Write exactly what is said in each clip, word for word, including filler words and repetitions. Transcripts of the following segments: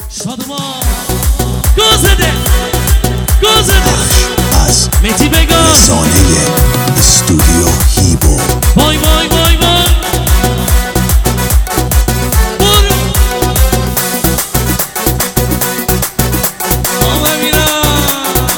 شادمان گازده گازده از مهدی بگا رسانه استودیو هیبو. وای وای وای وای برو آمه میرم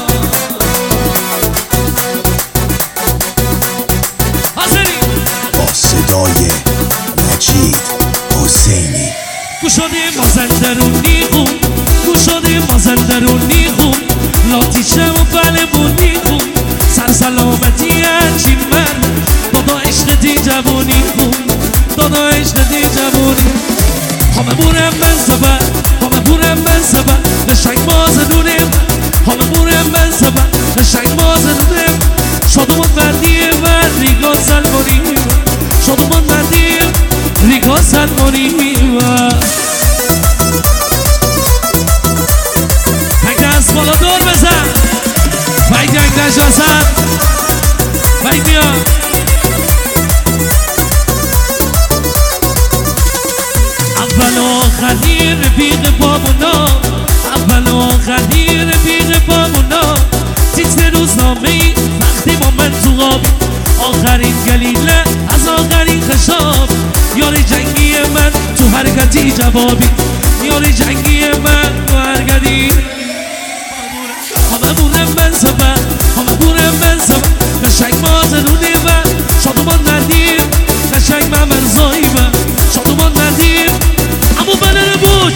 حاضری با صدای مجید حسینی. گوشاده مازندرونی خون گوشاده مازندرونی خون لاتیشه و بله بونی خون سر سلامتی هرچی من دادا عشق دی جوانی خون دادا عشق دی جوانی همه بورم من سبر همه بورم من سبر قشنگ مازدونه همه بورم من سبر قشنگ مازدونه شادمان مردی من ریگا سلمانی شادمان مردی ریگا سلمانی از بالا دور بزن وید یک نجازم وید بیا اول و آخری رفیق بابونا اول و آخری رفیق بابونا تیتر روزنامه ای وقتی با من تو غابی آخرین گلیله از آخرین خشاب یاری جنگی من تو حرکتی جوابی یاری جنگی من تو حرکتی همه بورم من سبر همه بورم من سبر قشنگ مازدونه من شادمان ندیم قشنگ من مرزایی من شادمان ندیم امو بنر بود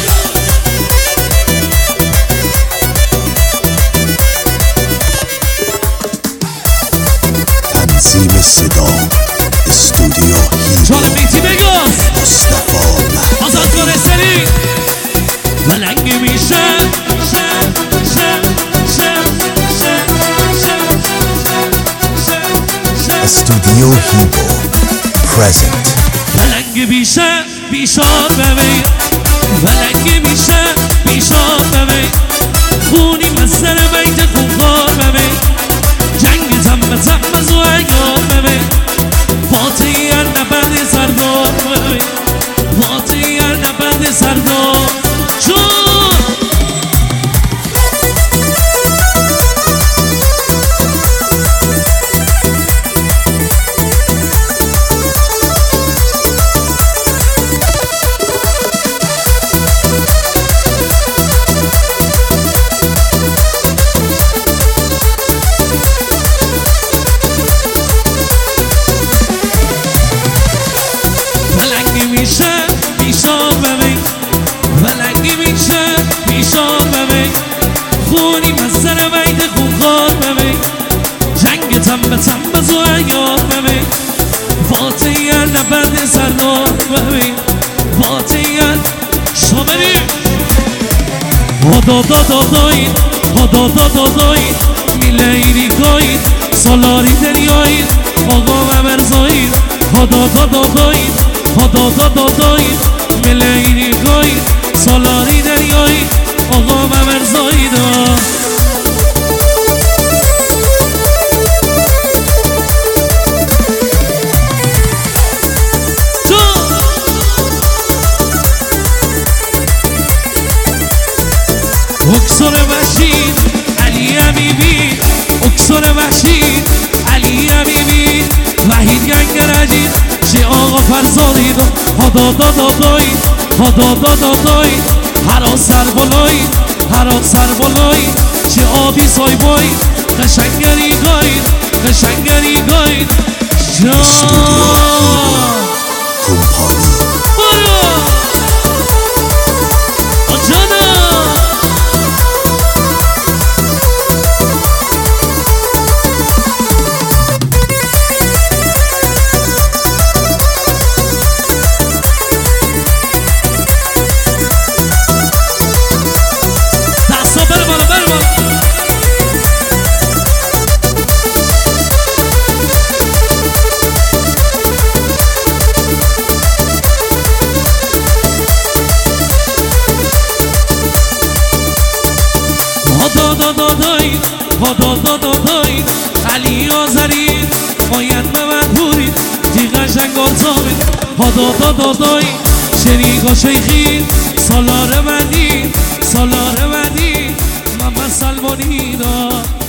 تنظیم صدا استودیو هیبو. چاره بیتی بگاز مصطفی محمود آزاد کنه سری ملنگی میشه استودیو هیبو پرزنت. ملنگ بیشه بیشاد ببین ملنگ بیشه بیشاد ببین خونی مزر بیت خونخوار ببین جنگ زم زم از و ایار ببین فاتحی هر نبرد سردار ببین فاتحی هر نبرد سردار چون میشه بیشار ببین ولنگی میشه بیشار ببین خونی مزر بیت خونخوار ببین جنگ تن به تن بزو ایار ببین فاتحی هر نبرد سردار ببین فاتحی هر شامری هدا دا دا دایید هدا دا دا دایید میلیری گایید سالاری دریایید آقا و مرزایید هدا دا دا دایید هدا دا دا دایید ملیری گایید سالاری دریایید آقا و مرزایید اکسر وحشید علی حبیبی اکسر وحشید علی حبیبی وحید گنگرجید چه آقا فرزادید هدا دا دا دایید هدا دا دا دایید هر سر بلایید هر سر بلایید چه آبی سایبایید قشنگری گایید قشنگری گایید جان کمپانی برو هدا دا دا دایید هدا دا دا دایید علی آذری باید به من بورید دی قشنگ آزامید هدا دا دا دایید شریک و شیخید سالار مدید سالار بدی محمد سلمانی را